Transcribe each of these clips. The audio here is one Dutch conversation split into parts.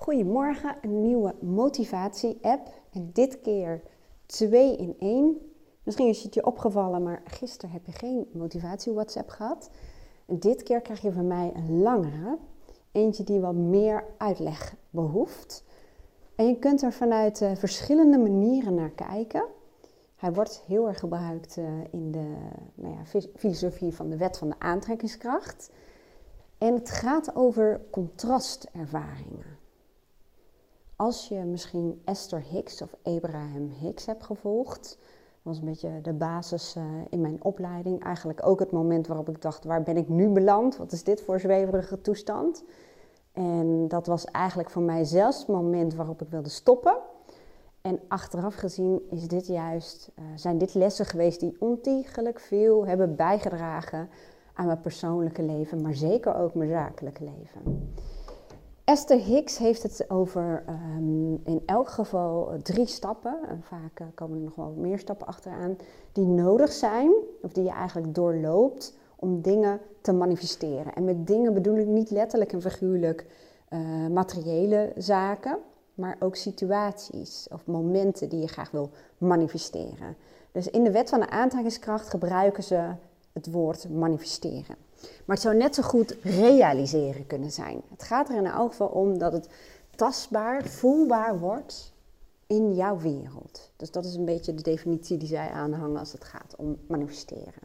Goedemorgen, een nieuwe motivatie-app en dit keer 2 in 1. Misschien is het je opgevallen, maar gisteren heb je geen motivatie-WhatsApp gehad. En dit keer krijg je van mij een langere, eentje die wat meer uitleg behoeft. En je kunt er vanuit verschillende manieren naar kijken. Hij wordt heel erg gebruikt in de filosofie van de wet van de aantrekkingskracht. En het gaat over contrastervaringen. Als je misschien Esther Hicks of Abraham Hicks hebt gevolgd, dat was een beetje de basis in mijn opleiding. Eigenlijk ook het moment waarop ik dacht, waar ben ik nu beland? Wat is dit voor zweverige toestand? En dat was eigenlijk voor mij zelfs het moment waarop ik wilde stoppen. En achteraf gezien zijn dit lessen geweest die ontiegelijk veel hebben bijgedragen aan mijn persoonlijke leven, maar zeker ook mijn zakelijke leven. Esther Hicks heeft het over in elk geval 3 stappen, en vaak komen er nog wel meer stappen achteraan, die nodig zijn, of die je eigenlijk doorloopt om dingen te manifesteren. En met dingen bedoel ik niet letterlijk en figuurlijk materiële zaken, maar ook situaties of momenten die je graag wil manifesteren. Dus in de wet van de aantrekkingskracht gebruiken ze het woord manifesteren. Maar het zou net zo goed realiseren kunnen zijn. Het gaat er in elk geval om dat het tastbaar, voelbaar wordt in jouw wereld. Dus dat is een beetje de definitie die zij aanhangen als het gaat om manifesteren.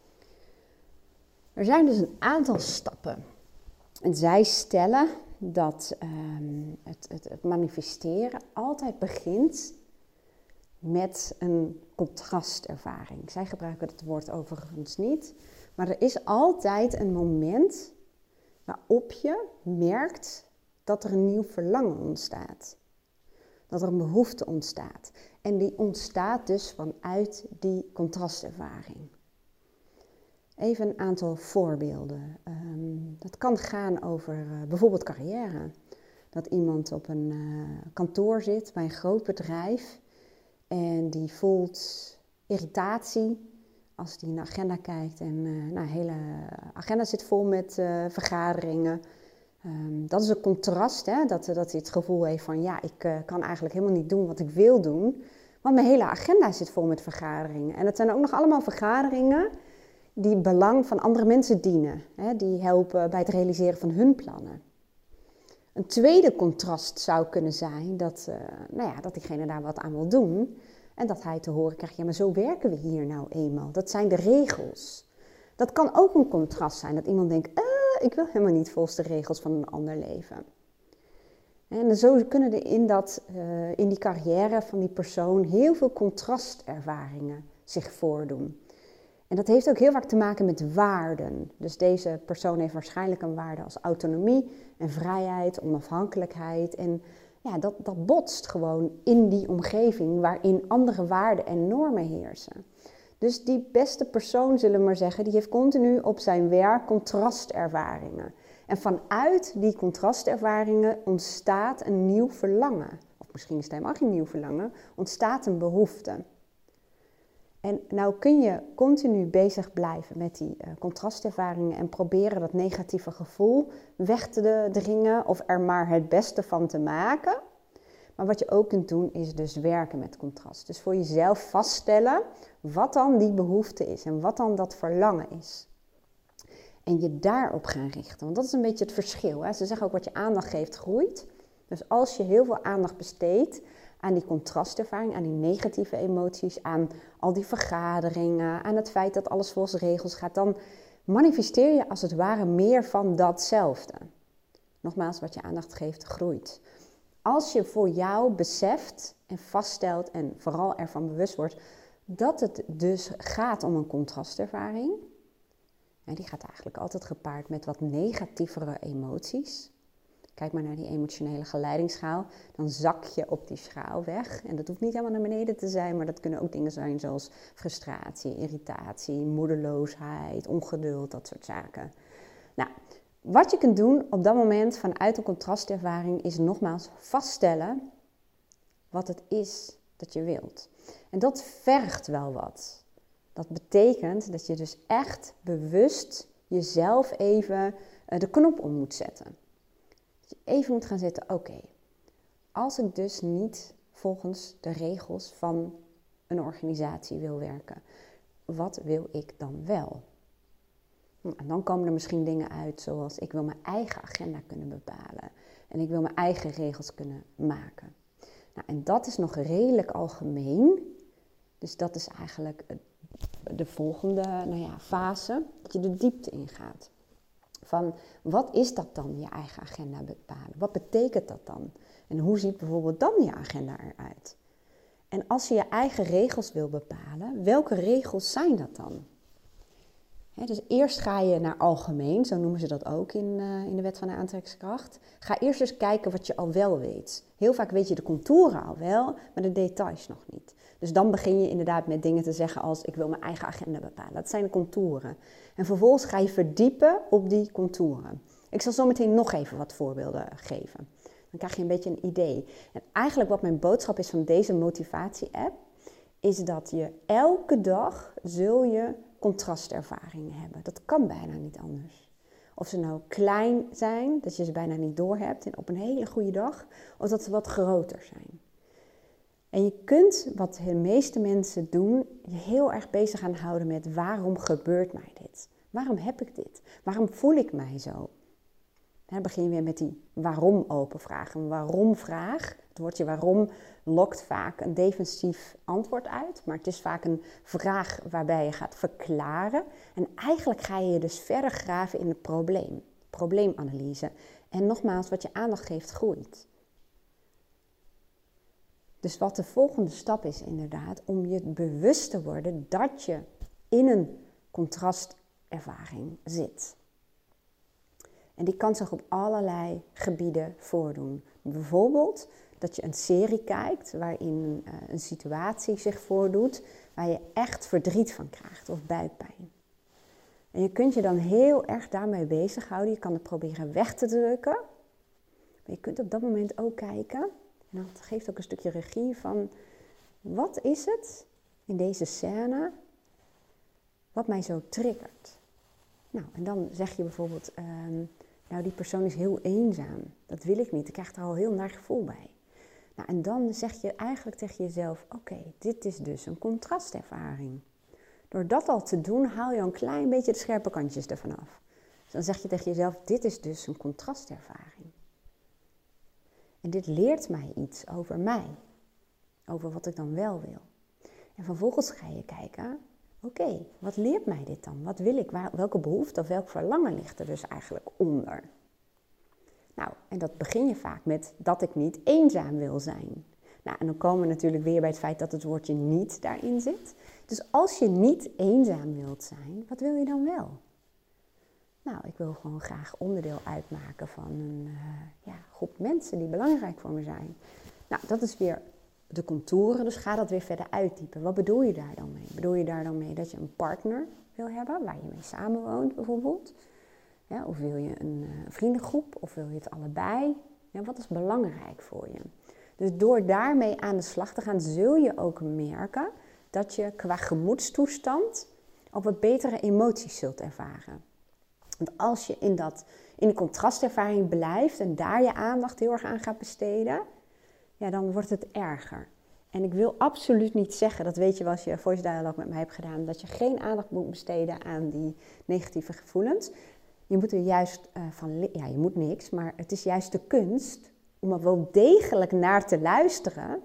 Er zijn dus een aantal stappen. En zij stellen dat het manifesteren altijd begint met een contrastervaring. Zij gebruiken het woord overigens niet. Maar er is altijd een moment waarop je merkt dat er een nieuw verlangen ontstaat. Dat er een behoefte ontstaat. En die ontstaat dus vanuit die contrastervaring. Even een aantal voorbeelden. Dat kan gaan over bijvoorbeeld carrière. Dat iemand op een kantoor zit bij een groot bedrijf en die voelt irritatie als die naar de agenda kijkt en de hele agenda zit vol met vergaderingen. Dat is een contrast, hè? Dat hij het gevoel heeft van ik kan eigenlijk helemaal niet doen wat ik wil doen. Want mijn hele agenda zit vol met vergaderingen. En het zijn ook nog allemaal vergaderingen die het belang van andere mensen dienen. Hè? Die helpen bij het realiseren van hun plannen. Een tweede contrast zou kunnen zijn dat diegene daar wat aan wil doen. En dat hij te horen krijgt, maar zo werken we hier nou eenmaal. Dat zijn de regels. Dat kan ook een contrast zijn, dat iemand denkt, ik wil helemaal niet volgens de regels van een ander leven. En zo kunnen er in die carrière van die persoon heel veel contrastervaringen zich voordoen. En dat heeft ook heel vaak te maken met waarden. Dus deze persoon heeft waarschijnlijk een waarde als autonomie en vrijheid, onafhankelijkheid. En dat botst gewoon in die omgeving waarin andere waarden en normen heersen. Dus die beste persoon, zullen we maar zeggen, die heeft continu op zijn werk contrastervaringen. En vanuit die contrastervaringen ontstaat een nieuw verlangen. Of misschien is het helemaal geen nieuw verlangen, ontstaat een behoefte. En nou kun je continu bezig blijven met die contrastervaringen en proberen dat negatieve gevoel weg te dringen of er maar het beste van te maken. Maar wat je ook kunt doen is dus werken met contrast. Dus voor jezelf vaststellen wat dan die behoefte is en wat dan dat verlangen is. En je daarop gaan richten, want dat is een beetje het verschil. Hè? Ze zeggen ook wat je aandacht geeft groeit. Dus als je heel veel aandacht besteedt aan die contrastervaring, aan die negatieve emoties, aan al die vergaderingen, aan het feit dat alles volgens regels gaat, dan manifesteer je als het ware meer van datzelfde. Nogmaals, wat je aandacht geeft, groeit. Als je voor jou beseft en vaststelt en vooral ervan bewust wordt dat het dus gaat om een contrastervaring, en die gaat eigenlijk altijd gepaard met wat negatievere emoties. Kijk maar naar die emotionele geleidingsschaal, dan zak je op die schaal weg. En dat hoeft niet helemaal naar beneden te zijn, maar dat kunnen ook dingen zijn zoals frustratie, irritatie, moedeloosheid, ongeduld, dat soort zaken. Nou, wat je kunt doen op dat moment vanuit een contrastervaring is nogmaals vaststellen wat het is dat je wilt. En dat vergt wel wat. Dat betekent dat je dus echt bewust jezelf even de knop om moet zetten. Dat je even moet gaan zitten, oké, Als ik dus niet volgens de regels van een organisatie wil werken, wat wil ik dan wel? En dan komen er misschien dingen uit zoals ik wil mijn eigen agenda kunnen bepalen. En ik wil mijn eigen regels kunnen maken. Nou, en dat is nog redelijk algemeen. Dus dat is eigenlijk de volgende fase, dat je de diepte ingaat. Van wat is dat dan, je eigen agenda bepalen? Wat betekent dat dan? En hoe ziet bijvoorbeeld dan je agenda eruit? En als je je eigen regels wil bepalen, welke regels zijn dat dan? Dus eerst ga je naar algemeen, zo noemen ze dat ook in de wet van de aantrekkingskracht. Ga eerst eens kijken wat je al wel weet. Heel vaak weet je de contouren al wel, maar de details nog niet. Dus dan begin je inderdaad met dingen te zeggen als ik wil mijn eigen agenda bepalen. Dat zijn de contouren. En vervolgens ga je verdiepen op die contouren. Ik zal zo meteen nog even wat voorbeelden geven. Dan krijg je een beetje een idee. En eigenlijk wat mijn boodschap is van deze motivatie-app, is dat je elke dag zul je contrastervaringen hebben. Dat kan bijna niet anders. Of ze nou klein zijn, dat je ze bijna niet doorhebt en op een hele goede dag, of dat ze wat groter zijn. En je kunt, wat de meeste mensen doen, je heel erg bezig gaan houden met waarom gebeurt mij dit? Waarom heb ik dit? Waarom voel ik mij zo? Dan begin je weer met die waarom open vraag. Een waarom vraag, het woordje waarom lokt vaak een defensief antwoord uit. Maar het is vaak een vraag waarbij je gaat verklaren. En eigenlijk ga je dus verder graven in het probleem. Probleemanalyse. En nogmaals, wat je aandacht geeft, groeit. Dus wat de volgende stap is inderdaad, om je bewust te worden dat je in een contrastervaring zit. En die kan zich op allerlei gebieden voordoen. Bijvoorbeeld dat je een serie kijkt waarin een situatie zich voordoet waar je echt verdriet van krijgt of buikpijn. En je kunt je dan heel erg daarmee bezighouden. Je kan het proberen weg te drukken. Maar je kunt op dat moment ook kijken. En dat geeft ook een stukje regie van wat is het in deze scène wat mij zo triggert. Nou, en dan zeg je bijvoorbeeld, nou die persoon is heel eenzaam. Dat wil ik niet, ik krijg er al heel naar gevoel bij. Nou, en dan zeg je eigenlijk tegen jezelf, oké, dit is dus een contrastervaring. Door dat al te doen, haal je een klein beetje de scherpe kantjes ervan af. Dus dan zeg je tegen jezelf, dit is dus een contrastervaring. En dit leert mij iets over mij. Over wat ik dan wel wil. En vervolgens ga je kijken, oké, wat leert mij dit dan? Wat wil ik? Welke behoefte of welk verlangen ligt er dus eigenlijk onder? Nou, en dat begin je vaak met dat ik niet eenzaam wil zijn. Nou, en dan komen we natuurlijk weer bij het feit dat het woordje niet daarin zit. Dus als je niet eenzaam wilt zijn, wat wil je dan wel? Nou, ik wil gewoon graag onderdeel uitmaken van een groep mensen die belangrijk voor me zijn. Nou, dat is weer de contouren, dus ga dat weer verder uitdiepen. Wat bedoel je daar dan mee? Bedoel je daar dan mee dat je een partner wil hebben, waar je mee samenwoont bijvoorbeeld? Ja, of wil je een vriendengroep, of wil je het allebei? Ja, wat is belangrijk voor je? Dus door daarmee aan de slag te gaan, zul je ook merken dat je qua gemoedstoestand ook wat betere emoties zult ervaren. Want als je in de contrastervaring blijft en daar je aandacht heel erg aan gaat besteden, ja, dan wordt het erger. En ik wil absoluut niet zeggen, dat weet je wel als je voice dialogue met mij hebt gedaan, dat je geen aandacht moet besteden aan die negatieve gevoelens. Je moet er juist je moet niks, maar het is juist de kunst om er wel degelijk naar te luisteren.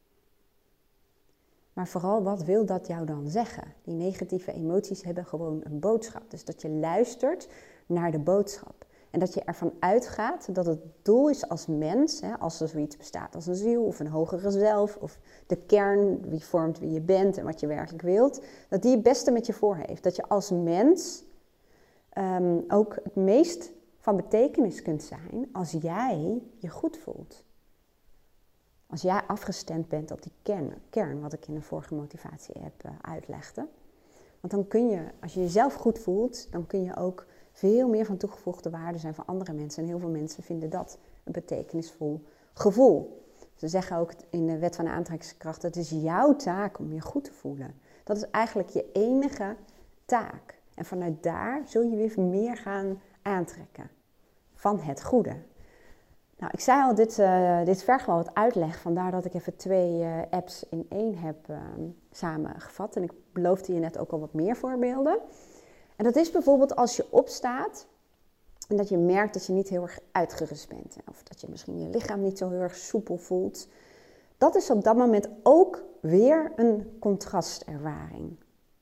Maar vooral, wat wil dat jou dan zeggen? Die negatieve emoties hebben gewoon een boodschap. Dus dat je luistert naar de boodschap. En dat je ervan uitgaat dat het doel is als mens, als er zoiets bestaat als een ziel of een hogere zelf, of de kern, wie vormt wie je bent en wat je werkelijk wilt, dat die het beste met je voor heeft. Dat je als mens ook het meest van betekenis kunt zijn als jij je goed voelt. Als jij afgestemd bent op die kern wat ik in de vorige motivatie-app uitlegde. Want dan kun je, als je jezelf goed voelt, dan kun je ook veel meer van toegevoegde waarde zijn voor andere mensen. En heel veel mensen vinden dat een betekenisvol gevoel. Ze zeggen ook in de wet van de aantrekkingskracht, het is jouw taak om je goed te voelen. Dat is eigenlijk je enige taak. En vanuit daar zul je weer meer gaan aantrekken van het goede. Nou, ik zei al, dit vergt wel wat uitleg. Vandaar dat ik even 2 apps in 1 heb samengevat. En ik beloofde je net ook al wat meer voorbeelden. En dat is bijvoorbeeld als je opstaat en dat je merkt dat je niet heel erg uitgerust bent. Of dat je misschien je lichaam niet zo heel erg soepel voelt. Dat is op dat moment ook weer een contrastervaring.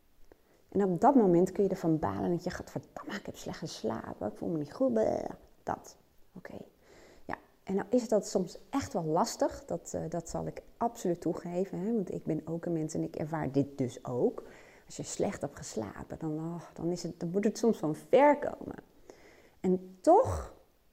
En op dat moment kun je ervan balen dat je gaat, verdamme, ik heb slecht geslapen, ik voel me niet goed. Dat, oké. Ja, en nou is dat soms echt wel lastig, dat zal ik absoluut toegeven. Hè? Want ik ben ook een mens en ik ervaar dit dus ook. Als je slecht hebt geslapen, dan moet het soms van ver komen. En toch,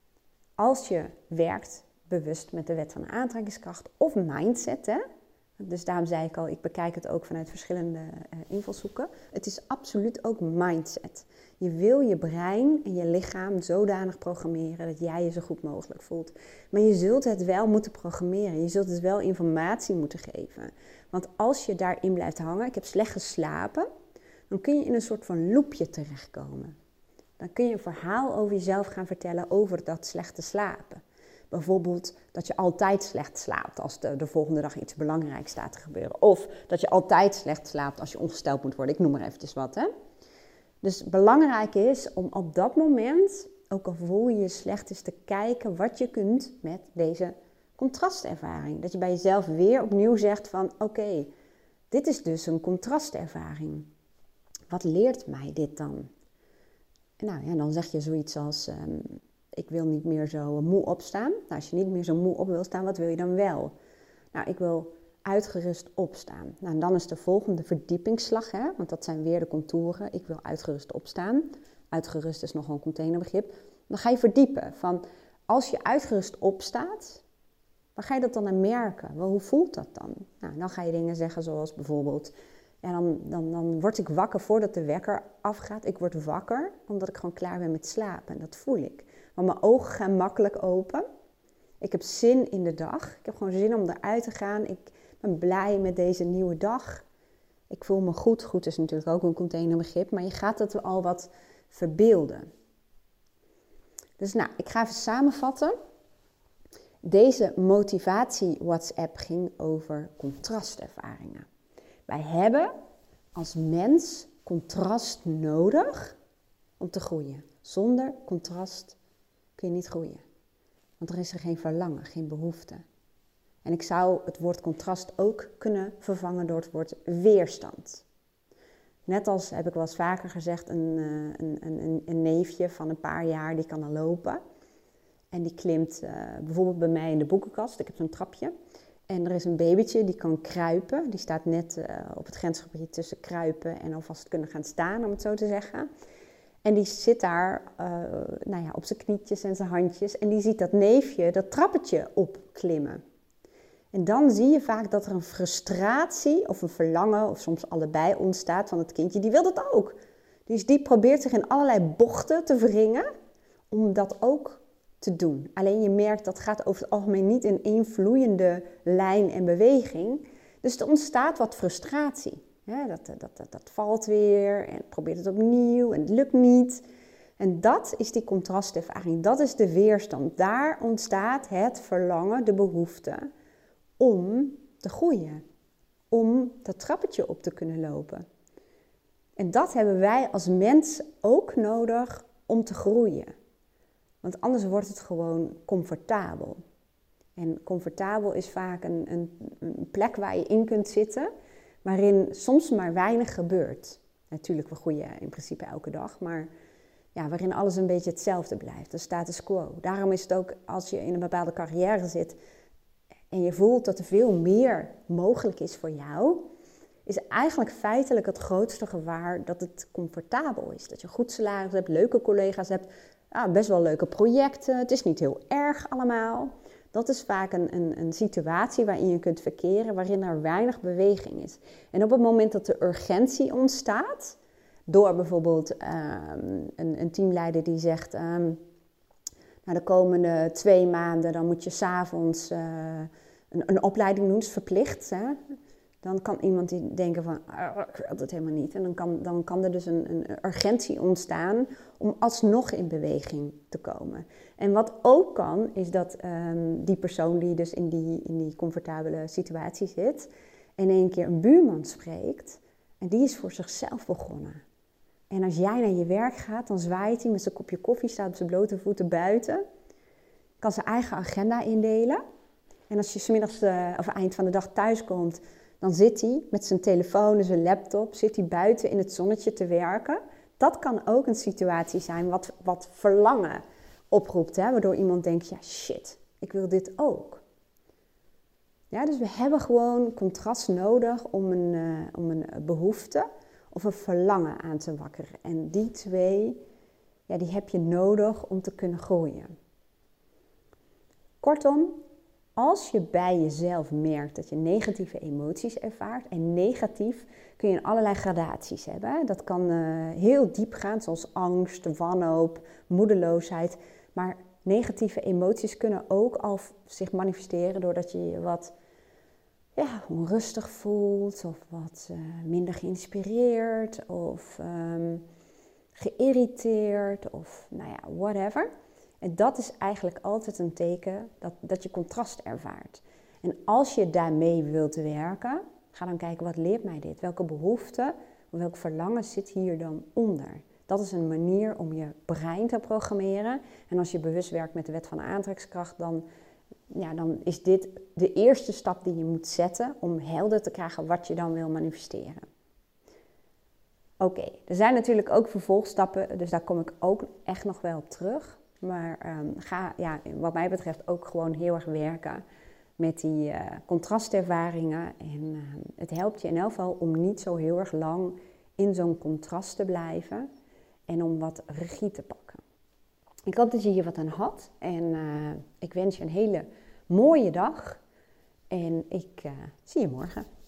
als je werkt bewust met de wet van de aantrekkingskracht of mindset, hè? Dus daarom zei ik al, ik bekijk het ook vanuit verschillende invalshoeken. Het is absoluut ook mindset. Je wil je brein en je lichaam zodanig programmeren dat jij je zo goed mogelijk voelt. Maar je zult het wel moeten programmeren. Je zult het wel informatie moeten geven. Want als je daarin blijft hangen, ik heb slecht geslapen, dan kun je in een soort van loopje terechtkomen. Dan kun je een verhaal over jezelf gaan vertellen over dat slechte slapen. Bijvoorbeeld dat je altijd slecht slaapt als de volgende dag iets belangrijks staat te gebeuren. Of dat je altijd slecht slaapt als je ongesteld moet worden. Ik noem maar eventjes wat, hè. Dus belangrijk is om op dat moment, ook al voel je je slecht, is te kijken wat je kunt met deze contrastervaring. Dat je bij jezelf weer opnieuw zegt van oké, dit is dus een contrastervaring. Wat leert mij dit dan? En nou ja, dan zeg je zoiets als ik wil niet meer zo moe opstaan. Nou, als je niet meer zo moe op wil staan, wat wil je dan wel? Nou, ik wil uitgerust opstaan. Nou, en dan is de volgende verdiepingsslag, hè? Want dat zijn weer de contouren. Ik wil uitgerust opstaan. Uitgerust is nog een containerbegrip. Dan ga je verdiepen van als je uitgerust opstaat, waar ga je dat dan aan merken? Wel, hoe voelt dat dan? Nou, dan ga je dingen zeggen zoals bijvoorbeeld, ja, dan word ik wakker voordat de wekker afgaat. Ik word wakker omdat ik gewoon klaar ben met slapen. En dat voel ik. Want mijn ogen gaan makkelijk open. Ik heb zin in de dag. Ik heb gewoon zin om eruit te gaan. Ik ben blij met deze nieuwe dag. Ik voel me goed. Goed is natuurlijk ook een containerbegrip. Maar je gaat het al wat verbeelden. Dus nou, ik ga even samenvatten. Deze motivatie WhatsApp ging over contrastervaringen. Wij hebben als mens contrast nodig om te groeien. Zonder contrast kun je niet groeien. Want er is er geen verlangen, geen behoefte. En ik zou het woord contrast ook kunnen vervangen door het woord weerstand. Net als, heb ik wel eens vaker gezegd, een neefje van een paar jaar, die kan al lopen. En die klimt bijvoorbeeld bij mij in de boekenkast. Ik heb zo'n trapje. En er is een babytje die kan kruipen. Die staat net op het grensgebied tussen kruipen en alvast kunnen gaan staan, om het zo te zeggen. En die zit daar op zijn knietjes en zijn handjes. En die ziet dat neefje dat trappetje opklimmen. En dan zie je vaak dat er een frustratie of een verlangen, of soms allebei ontstaat van het kindje. Die wil dat ook. Dus die probeert zich in allerlei bochten te wringen om dat ook te doen. Alleen je merkt dat gaat over het algemeen niet in één vloeiende lijn en beweging. Dus er ontstaat wat frustratie. Ja, dat valt weer en probeert het opnieuw en het lukt niet. En dat is die contrastervaring, dat is de weerstand. Daar ontstaat het verlangen, de behoefte om te groeien. Om dat trappetje op te kunnen lopen. En dat hebben wij als mens ook nodig om te groeien. Want anders wordt het gewoon comfortabel. En comfortabel is vaak een plek waar je in kunt zitten, waarin soms maar weinig gebeurt. Natuurlijk, we groeien in principe elke dag, maar ja, waarin alles een beetje hetzelfde blijft, de status quo. Daarom is het ook, als je in een bepaalde carrière zit en je voelt dat er veel meer mogelijk is voor jou, is eigenlijk feitelijk het grootste gevaar dat het comfortabel is. Dat je goed salaris hebt, leuke collega's hebt, best wel leuke projecten. Het is niet heel erg allemaal. Dat is vaak een situatie waarin je kunt verkeren, waarin er weinig beweging is. En op het moment dat de urgentie ontstaat, door bijvoorbeeld een teamleider die zegt, de komende 2 maanden, dan moet je 's avonds een opleiding doen, is verplicht. Hè? Dan kan iemand die denken van, ik wil dat helemaal niet. En dan kan er dus een urgentie ontstaan om alsnog in beweging te komen. En wat ook kan, is dat die persoon die dus in die comfortabele situatie zit, in één keer een buurman spreekt. En die is voor zichzelf begonnen. En als jij naar je werk gaat, dan zwaait hij met zijn kopje koffie, staat op zijn blote voeten buiten. Kan zijn eigen agenda indelen. En als je 's middags of eind van de dag thuis komt, dan zit hij met zijn telefoon en zijn laptop, zit hij buiten in het zonnetje te werken. Dat kan ook een situatie zijn wat verlangen oproept, hè? Waardoor iemand denkt, ja shit, ik wil dit ook. Ja, dus we hebben gewoon contrast nodig om een behoefte of een verlangen aan te wakkeren. En die twee, ja, die heb je nodig om te kunnen groeien. Kortom, als je bij jezelf merkt dat je negatieve emoties ervaart, en negatief kun je in allerlei gradaties hebben. Dat kan heel diep gaan, zoals angst, wanhoop, moedeloosheid. Maar negatieve emoties kunnen ook al zich manifesteren doordat je je wat onrustig voelt, of wat minder geïnspireerd, of geïrriteerd, of whatever. En dat is eigenlijk altijd een teken dat je contrast ervaart. En als je daarmee wilt werken, ga dan kijken, wat leert mij dit? Welke behoefte, of welk verlangen zit hier dan onder? Dat is een manier om je brein te programmeren. En als je bewust werkt met de wet van de aantrekkingskracht, dan is dit de eerste stap die je moet zetten om helder te krijgen wat je dan wil manifesteren. Oké, er zijn natuurlijk ook vervolgstappen, dus daar kom ik ook echt nog wel op terug. Maar ga, wat mij betreft, ook gewoon heel erg werken met die contrastervaringen. En het helpt je in elk geval om niet zo heel erg lang in zo'n contrast te blijven en om wat regie te pakken. Ik hoop dat je hier wat aan had en ik wens je een hele mooie dag en ik zie je morgen.